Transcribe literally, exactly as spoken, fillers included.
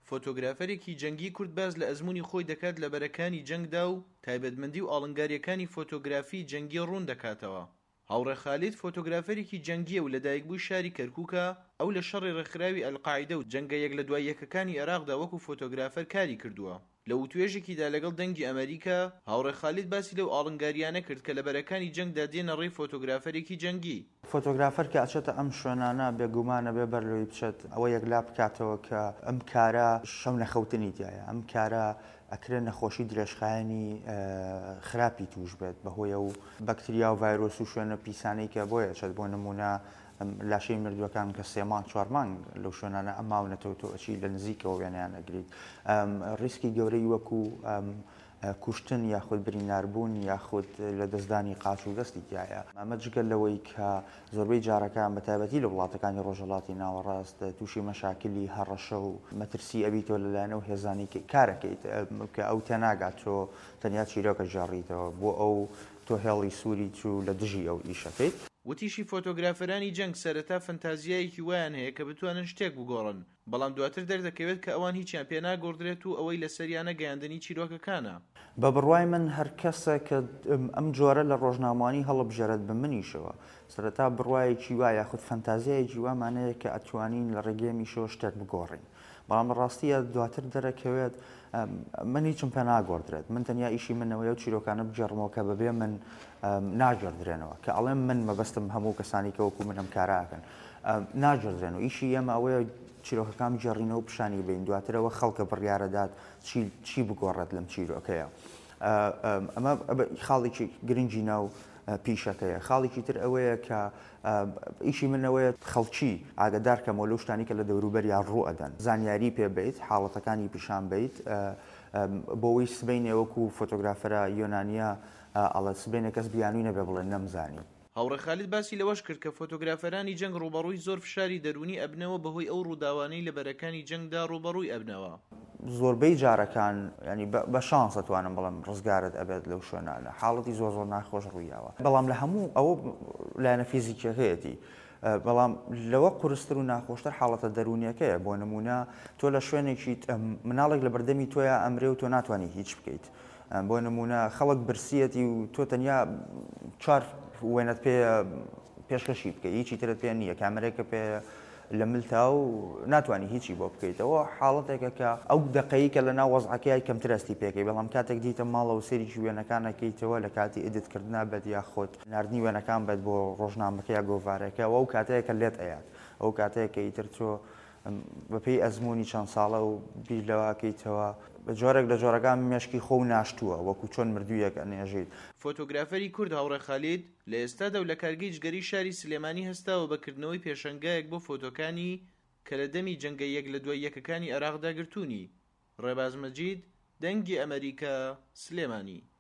فۆتۆگرافەرێکی جەنگی کورد باز لە ئەزموونی خۆی دەکات لە بەرەکانی جەنگدا و تایبەتمەندی و ئاڵنگاریەکانی فۆتۆگرافی جەنگی ڕوون دەکاتەوە. هاوڕێ خالید فۆتۆگرافەرێکی جەنگیە و لە دایکبووی شاری کەرکووکە. ئەو لە شەڕی ڕێکخراوی ئەلقاعیدە و جەنگە یەک لە دوای یەکەکانی عێراقدا وەکو فۆتۆگرافەر کاری کردووە. لە وتوێژێکیدا لەگەڵ دەنگی ئەمریکا هاوڕێ خالید باسی لەو ئاڵنگاریانە کرد کە لە بەرەکانی جەنگدا دێنە ڕێی فۆتۆگرافەرێکی جەنگی. فۆتۆگرافەر کە ئەچێتە ئەم شوێنانە بێگومانە بێ بەرلەوەی بچێت ئەوە یەکلا بکاتەوە کە ئەم کارە شەو نەخەوتنی تایە، ئەم کارە ئەکرێ نەخۆشی درێژخایەنی خراپی توش بێت بەهۆیە و بەکتریا و ڤایرۆس و شوێنە پیسانەی کە بۆیە چێت بۆ نمونە لاشەی مردووەکان کە سێ مانگ چوار مانگ لەو شوێنانە ئەم ماونەتەوە تۆ ئەچی لە نزیکەوە وێنەیان ئەگریت. ڕیسکی گەورەی وەکو کوشتن یاخود بریناربوون یاخود لە دەستدانی قاچ و دەستی تایە. ئەمە جگەل لەوەی کە زۆربەی جارەکان بە تایبەتی لە وڵاتەکانی ڕۆژهەڵاتی ناوەڕاست تووشی مەشاکلی هەڕەشە و مەترسی ئەبیتەوە لەلایەنەوە هێزانی کارەکەیت کە ئەو تێناگات تۆ تەنیا چیرۆکە ژاڕیتەوە بۆ ئەو تۆ هێڵی سووری چوو لە دژی ئەو ئیشەکەیت. وتیشی فۆتۆگرافەرانی جەنگ سەرەتا فەنتازیایەکی وایان هەیە کە بتوانن شتێک بگۆڕن، بەڵام دواتر دەردەکەوێت کە ئەوان هیچیان پێ ناگۆڕدرێت و ئەوەی لە سەریانە گەیاندنی چیرۆکەکانە. بە بڕوای من هەر کەسە کە ئەم جۆرە لە ڕۆژنامەوانی هەڵبژێرێت بە منیشەوە سەرەتا بڕوایەکی وایە یاخود فەنتازیایەکی وامانەیە کە ئەتوانین لە ڕێگەیەمیشەوە شتێک بگۆڕین، بەڵام لە ڕاستیە دواتر دەرەکەوێت من هیچم پێ ناگۆڕدرێت. من تەنیا ئیشی منەوەی و چیرۆکانە بجێڕمەوە کە بەبێ من ناگەڕدرێنەوە، کە ئەڵێم من مەبەستم هەموو کەسانی کە وەکو منم کاراکەن ناگەڕدرێن و ئیشی ئێمە ئەوەیە چیرۆکەکان بجێڕینەوە پیشانی بین، دواترەوە خەڵکە بڕیارەدات چی بگۆڕێت لەم چیرۆکەیە. ئەمە خاڵێکی گرنگی ناو پیشەکەیە. خاڵێکی تر ئەوەیە کە ئیشی منەوەیە خەڵکی ئاگدارکەمەوە لەو شتانی کە لە دەوروبەریان ڕوو ئەدەن، زانیاری پێ بیت، حاڵەتەکانی پیشان بیت بۆەوەی سبەینێ وەکو فۆتۆگرافەرە یۆنانیە ئەڵە سبەینە کەس بیانووی نەبێ بڵێن نەمزانی. هاوڕێ خالید باسی لەوەش کرد کە فۆتۆگرافەرانی جەنگ ڕوبەڕووی زۆر فشاری دەرونی ئەبنەوە بەهۆی ئەو ڕووداوانەی لە بەرەکانی جەنگدا ڕوبەڕووی ئەبنەوە. زۆربەی جارەکان ینی بە شانس ئەتوانم بڵم ڕزگارت ئەبێت لەو شوێنانە حاڵەتی زۆر زۆر ناخۆش ڕوویاوە، بەڵام لە هەموو ئەوە لایەنە فیزیکیەکەیەتی، بەڵام لەوە قورستر و ناخۆشتر حاڵەتە دەرونیەکەیە. بۆ نمونە تۆ لە شوێنێکی مناڵێک لە بەردەمی تۆیە ئەمرێ و تۆ ناتوانانی هیچ بکەیت. بۆ نمونە خەڵک برسیەتی و تۆ تەنیا چوار وێنەت پێ پێشکەشی بکەیت، هیچی ترت پێ نییە، کامەرێکە پێ لە ملتا و ناتوانانی هیچی بۆ بکەیتەوە. حاڵەتێکە کە ئەو دقەیە کە لە ناو وەزعەکەی کەمتر ئەستی پێکەی، بەڵام کاتێک دیتە ماڵە و سێریکی وێنەکانەکەیتەوە لە کاتی ئیدیتکردنا بێت یاخۆت ناردنی وێنەکان بێت بۆ ڕۆژنامەکە یا گۆڤارەکەەوە ئەو کاتەیە کە لێت ئەیات، ئەو کاتەیە کە ئیتر تۆ بەپێی ئەزمموی چەند ساڵە و بیر لەواکەیتەوە بە جۆرێک لە جۆرەکان مێشکی خۆ ناشتووە وەکو چۆن مردوویەک ئەنێژیت. فۆتۆگرافەری کورد هاوڕێ خالید لە ئێستادا و لە کارگەی جگەری شاری سلێمانی هەستاوە بەکردنەوەی پێشەنگایەک بۆ فۆتۆکانی کە لە دەمی جەنگە یەک لە دوای یەکەکانی عێراقدا گرتوونی. ڕێباز مەجید، دەنگی ئەمریکا، سلێمانی.